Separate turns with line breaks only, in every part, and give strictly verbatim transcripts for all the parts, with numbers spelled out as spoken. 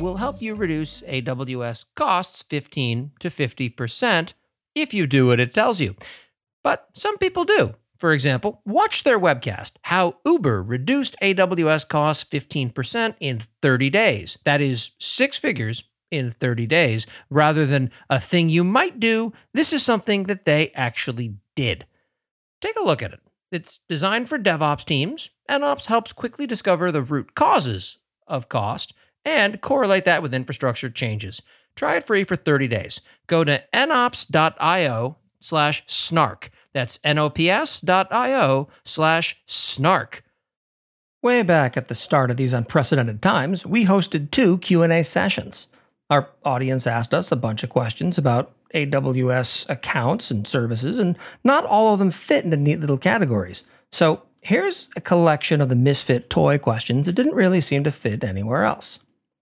will help you reduce A W S costs fifteen to fifty percent if you do what it tells you. But some people do. For example, watch their webcast, How Uber Reduced A W S Costs fifteen percent in thirty days. That is six figures in thirty days. Rather than a thing you might do, this is something that they actually did. Take a look at it. It's designed for DevOps teams. NOps helps quickly discover the root causes of cost and correlate that with infrastructure changes. Try it free for thirty days. Go to nops.io slash snark. That's nops.io slash snark.
Way back at the start of these unprecedented times, we hosted two Q and A sessions. Our audience asked us a bunch of questions about A W S accounts and services, and not all of them fit into neat little categories. So here's a collection of the misfit toy questions that didn't really seem to fit anywhere else.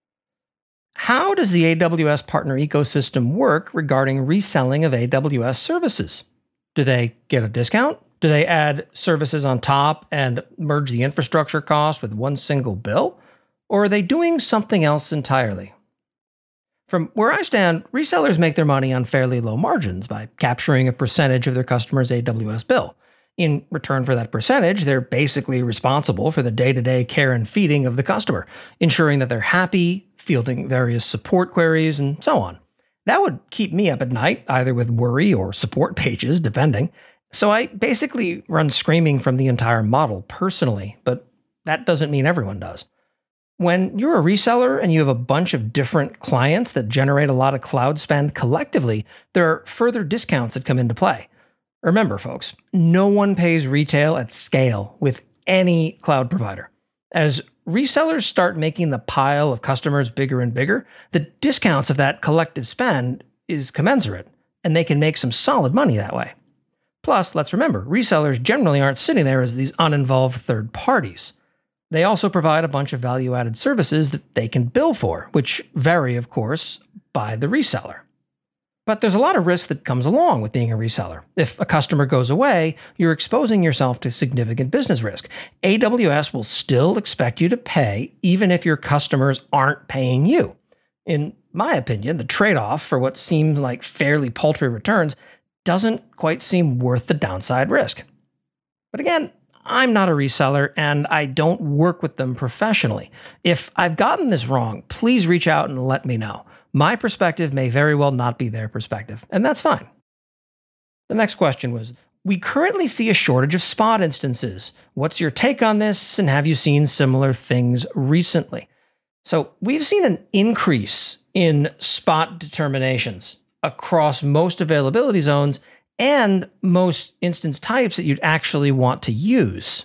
How does the A W S partner ecosystem work regarding reselling of A W S services? Do they get a discount? Do they add services on top and merge the infrastructure cost with one single bill? Or are they doing something else entirely? From where I stand, resellers make their money on fairly low margins by capturing a percentage of their customers' A W S bill. In return for that percentage, they're basically responsible for the day-to-day care and feeding of the customer, ensuring that they're happy, fielding various support queries, and so on. That would keep me up at night, either with worry or support pages, depending. So I basically run screaming from the entire model personally, but that doesn't mean everyone does. When you're a reseller and you have a bunch of different clients that generate a lot of cloud spend collectively, there are further discounts that come into play. Remember, folks, no one pays retail at scale with any cloud provider. As resellers start making the pile of customers bigger and bigger, the discounts of that collective spend is commensurate, and they can make some solid money that way. Plus, let's remember, resellers generally aren't sitting there as these uninvolved third parties. They also provide a bunch of value-added services that they can bill for, which vary, of course, by the reseller. But there's a lot of risk that comes along with being a reseller. If a customer goes away, you're exposing yourself to significant business risk. A W S will still expect you to pay, even if your customers aren't paying you. In my opinion, the trade-off for what seemed like fairly paltry returns doesn't quite seem worth the downside risk. But again, I'm not a reseller, and I don't work with them professionally. If I've gotten this wrong, please reach out and let me know. My perspective may very well not be their perspective, and that's fine. The next question was, we currently see a shortage of Spot instances. What's your take on this, and have you seen similar things recently? So we've seen an increase in Spot determinations across most availability zones and most instance types that you'd actually want to use.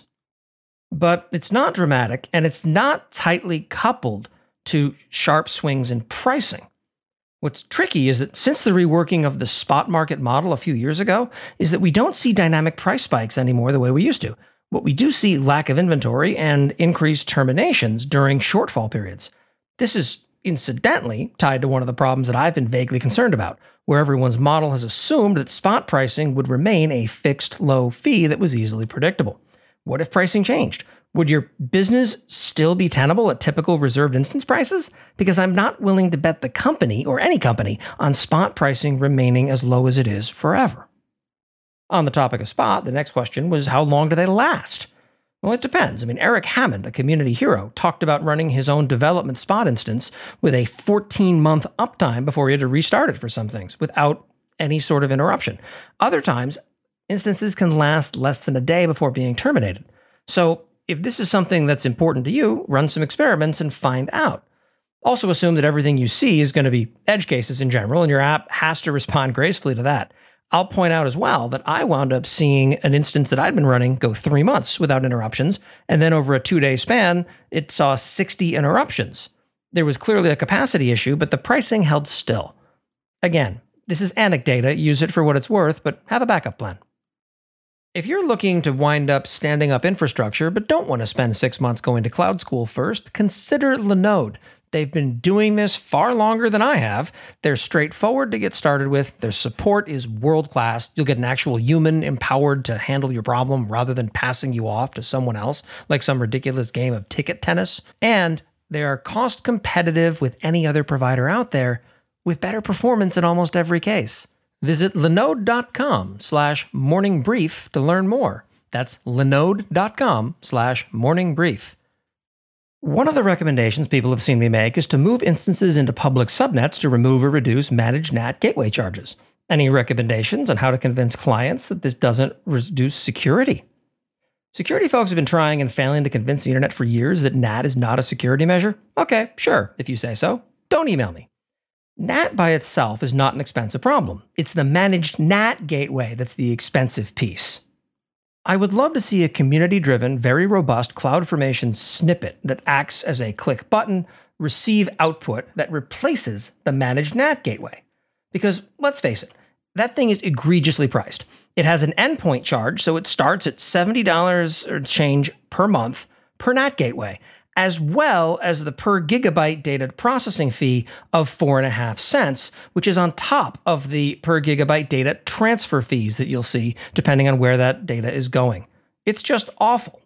But it's not dramatic, and it's not tightly coupled to sharp swings in pricing. What's tricky is that since the reworking of the spot market model a few years ago, is that we don't see dynamic price spikes anymore the way we used to. What we do see lack of inventory and increased terminations during shortfall periods. This is incidentally tied to one of the problems that I've been vaguely concerned about, where everyone's model has assumed that spot pricing would remain a fixed low fee that was easily predictable. What if pricing changed? Would your business still be tenable at typical reserved instance prices? Because I'm not willing to bet the company, or any company, on spot pricing remaining as low as it is forever. On the topic of spot, the next question was, how long do they last? Well, it depends. I mean, Eric Hammond, a community hero, talked about running his own development spot instance with a fourteen-month uptime before he had to restart it for some things without any sort of interruption. Other times, instances can last less than a day before being terminated. So if this is something that's important to you, run some experiments and find out. Also assume that everything you see is going to be edge cases in general, and your app has to respond gracefully to that. I'll point out as well that I wound up seeing an instance that I'd been running go three months without interruptions, and then over a two-day span, it saw sixty interruptions. There was clearly a capacity issue, but the pricing held still. Again, this is anecdata, use it for what it's worth, but have a backup plan. If you're looking to wind up standing up infrastructure but don't want to spend six months going to cloud school first, consider Linode. They've been doing this far longer than I have. They're straightforward to get started with. Their support is world-class. You'll get an actual human empowered to handle your problem rather than passing you off to someone else like some ridiculous game of ticket tennis. And They are cost competitive with any other provider out there, with better performance in almost every case. Visit linode.com slash morning brief to learn more. That's linode.com slash morning brief. One of the recommendations people have seen me make is to move instances into public subnets to remove or reduce managed N A T gateway charges. Any recommendations on how to convince clients that this doesn't reduce security? Security folks have been trying and failing to convince the internet for years that N A T is not a security measure. Okay, sure, if you say so. Don't email me. N A T by itself is not an expensive problem. It's the managed N A T gateway that's the expensive piece. I would love to see a community-driven, very robust CloudFormation snippet that acts as a click button, receive output that replaces the managed N A T gateway. Because let's face it, that thing is egregiously priced. It has an endpoint charge, so it starts at seventy dollars or change per month per N A T gateway, as well as the per gigabyte data processing fee of four and a half cents, which is on top of the per gigabyte data transfer fees that you'll see depending on where that data is going. It's just awful.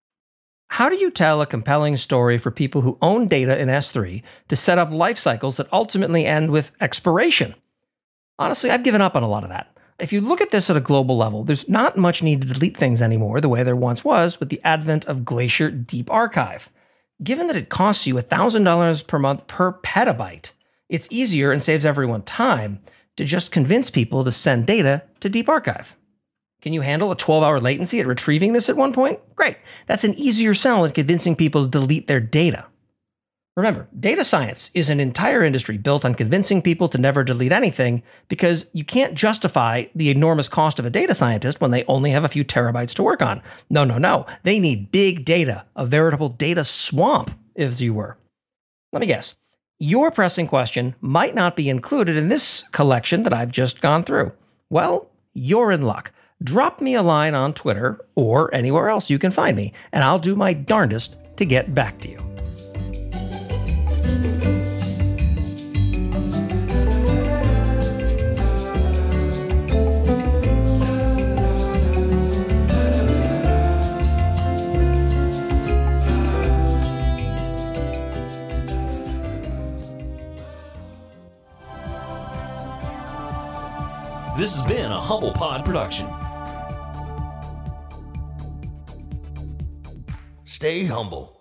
How do you tell a compelling story for people who own data in S three to set up life cycles that ultimately end with expiration? Honestly, I've given up on a lot of that. If you look at this at a global level, there's not much need to delete things anymore the way there once was with the advent of Glacier Deep Archive. Given that it costs you one thousand dollars per month per petabyte, it's easier and saves everyone time to just convince people to send data to Deep Archive. Can you handle a twelve hour latency at retrieving this at one point? Great. That's an easier sell than convincing people to delete their data. Remember, data science is an entire industry built on convincing people to never delete anything because you can't justify the enormous cost of a data scientist when they only have a few terabytes to work on. No, no, no. They need big data, a veritable data swamp, as you were. Let me guess. Your pressing question might not be included in this collection that I've just gone through. Well, you're in luck. Drop me a line on Twitter or anywhere else you can find me, and I'll do my darndest to get back to you.
This has been a Humble Pod production. Stay humble.